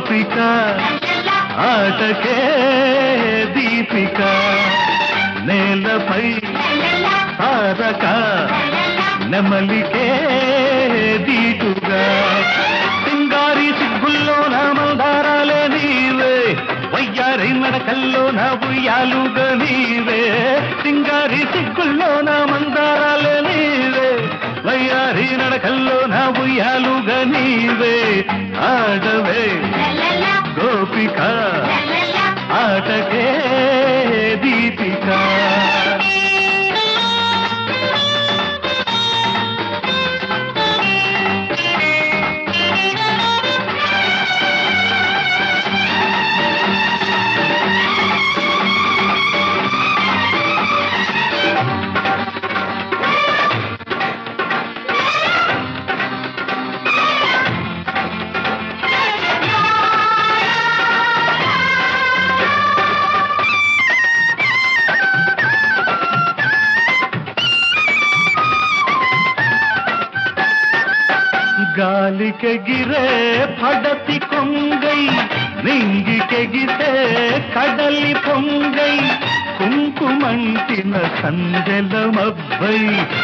గోపిక ఆటకే దీపిక నేలపై తారక నెమలికే దీటుగా సింగారి సిగ్గుల్లో నా మందారాలే నీవే వయ్యారి నడకల్లో నా ఉయ్యాలుగా నీవే సింగారి సిగ్గుల్లో నా మందారాలే నీవే వయ్యారి నడకల్లో నా ఉయ్యాలుగా నీవే ఆడవే గోపిక ఆటకే దీపిక గాలికెగిరే పడతి కొంగై నింగికెగితే కడలి పొంగై కుంకుమంటిన సందెల మబ్బై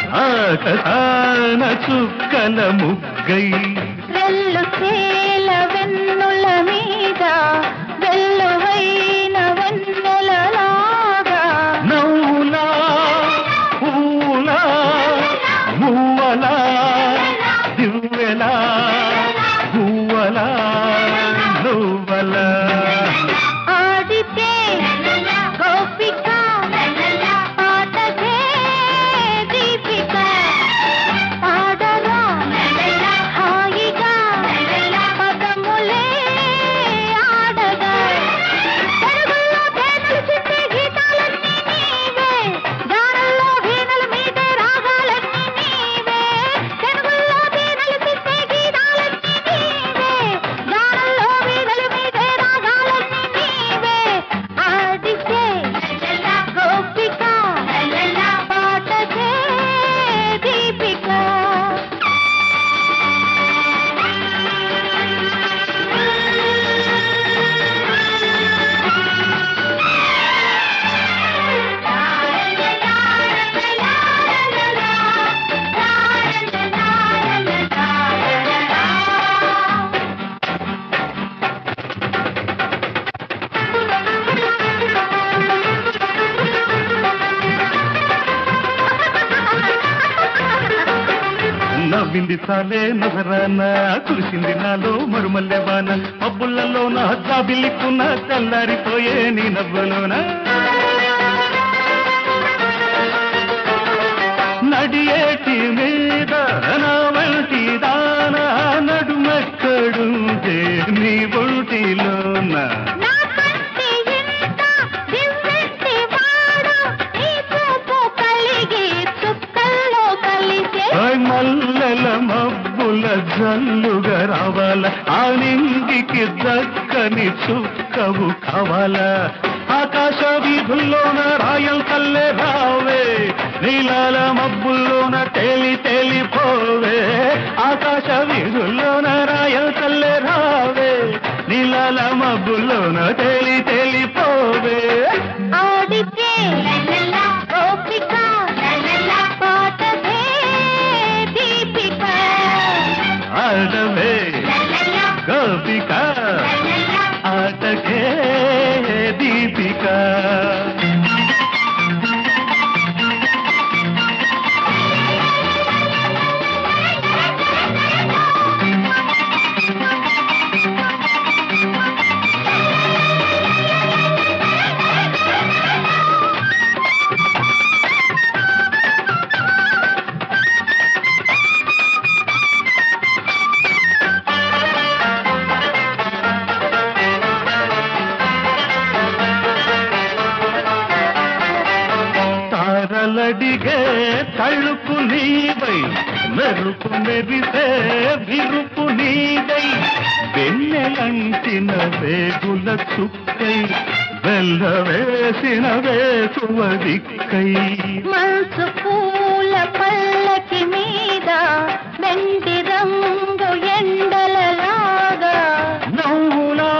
ఆకాన చుక్కల ముగ్గై వెల్లు తేల వెన్నుల మీద వెల్లువైన వెన్నెలలాగా నవ్వులా పూలా మువ్వలా దివ్వెలా గువ్వలా నువ్వలా ఆడితే గోపిక ఆటకే దీపిక ఆడరా హాయిగా పదములే ఆడగా తెలుగులో తేనెలు చిందే గీతాలన్నీ నీవే గానల్లో వీణల మీదే రాగాలన్నీ నీవే తెలుగులో తేనెలు చిందే గీతాలన్నీ నీవే గానల్లో వీణల మీదే రాగాలన్నీ నీవే ఆడితే గోపిక పాటకే దీపిక నవ్వింది చాలే నజరాన కురిసింది నాలో మరుమల్లెవాన పబ్బులలో నా జాబిల్లికున్న చల్లారిపోయే నీ నవ్వులోన నడియేటి మీద నా వంటి దాన నడుమక్కడుంటే నీ ఒంటిలోన నా కంటి ఇంత దివ్వెంటి వాడు నీ చూపు కలిగి చుక్కల్లో కలిసే మల్లెల మబ్బుల జల్లుగా రావాల ఆ నింగికి దక్కని చుక్కవు కావాలా ఆకాశ వీధుల్లోన రాయల్ కల్లే రావే నీలాల మబ్బుల్లోన తేలి తేలిపోవే ఆకాశ వీధుల్లోన రాయల్ కల్లే రావే నీలాల మబ్బుల్లోన తేలి తేలిపోవే ఆడితే గోపిక పాటకే దీపిక ఆడవే గోపిక ఆటకే దీపిక తారలడిగే తళుకు నీవై మెరుపు మెరిసే విరుపు నీదై వెన్నెలంటిన వేగుల చుక్కై వెల్ల వేసిన వేసువ దిక్కై మనసు పూల పల్లకి మీద వెండి రంగు ఎండలలాగా నవ్వులా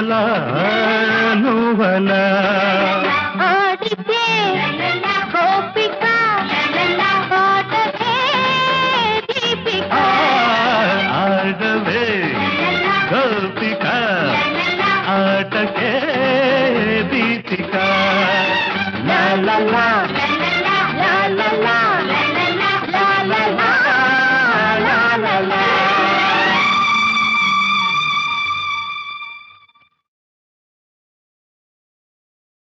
నువ్వలా నువ్వలా ఆడితే గోపిక పాటకే దీపిక ఆడవే గోపిక ఆటకే